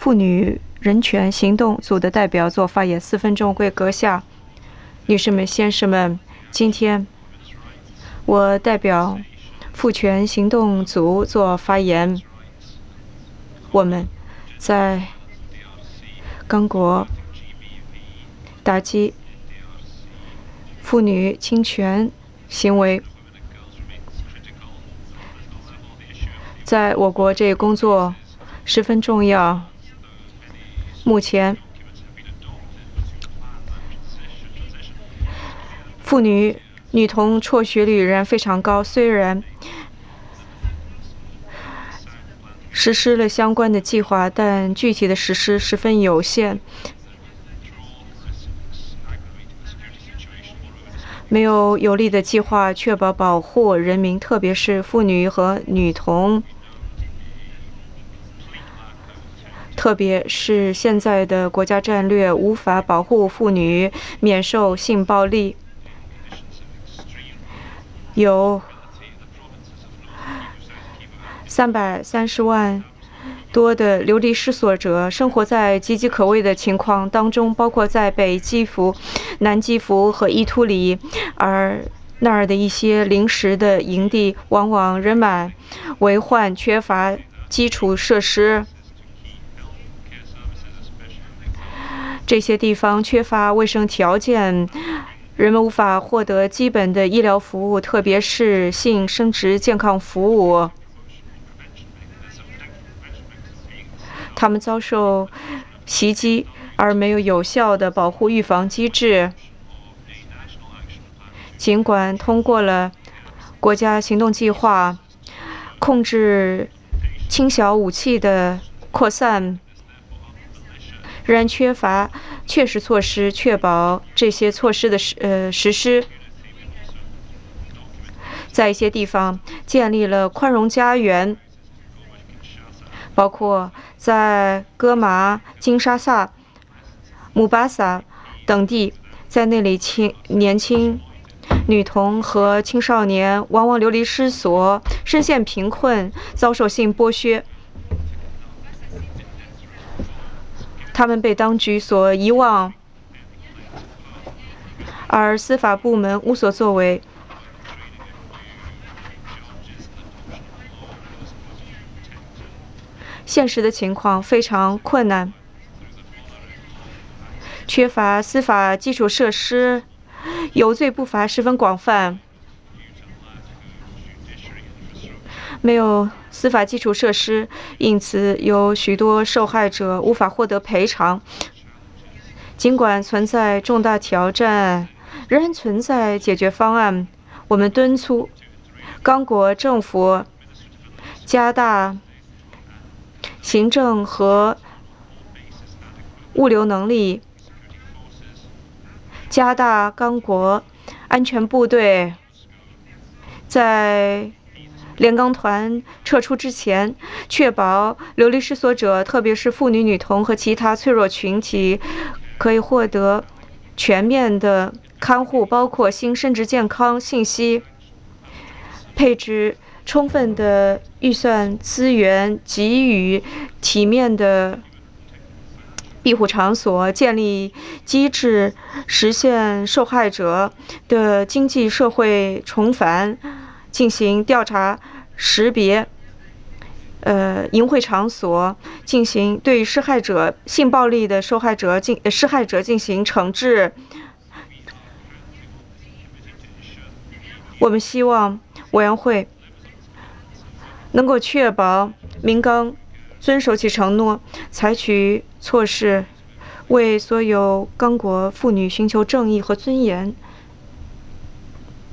妇女人权行动组的代表做发言，4分钟规格下。女士们、先生们，今天我代表妇权行动组做发言。我们在刚果打击妇女侵权行为，在我国这工作十分重要。目前，妇女女童辍学率仍然非常高，虽然实施了相关的计划，但具体的实施十分有限，没有有力的计划确保保护人民，特别是妇女和女童。特别是现在的国家战略无法保护妇女免受性暴力。有330万多的流离失所者生活在岌岌可危的情况当中，包括在北基辅、南基辅和伊图里，而那儿的一些临时的营地往往人满为患，缺乏基础设施。这些地方缺乏卫生条件，人们无法获得基本的医疗服务，特别是性生殖健康服务。他们遭受袭击，而没有有效的保护预防机制。尽管通过了国家行动计划，控制轻小武器的扩散，仍然缺乏确实措施确保这些措施的实施。在一些地方建立了宽容家园，包括在戈麻、金沙萨、姆巴萨等地，在那里年轻女童和青少年往往流离失所，深陷贫困，遭受性剥削。他们被当局所遗忘，而司法部门无所作为。现实的情况非常困难，缺乏司法基础设施，有罪步伐十分广泛。没有司法基础设施，因此有许多受害者无法获得赔偿。尽管存在重大挑战，仍然存在解决方案。我们敦促刚果政府加大行政和物流能力，加大刚果安全部队在联钢团撤出之前，确保流离失所者，特别是妇女、女童和其他脆弱群体，可以获得全面的看护，包括性生殖健康信息，配置充分的预算资源，给予体面的庇护场所，建立机制，实现受害者的经济社会重返，进行调查识别淫秽场所，进行对施害者性暴力的施害者进行惩治。我们希望委员会能够确保明刚遵守其承诺，采取措施为所有刚果妇女寻求正义和尊严。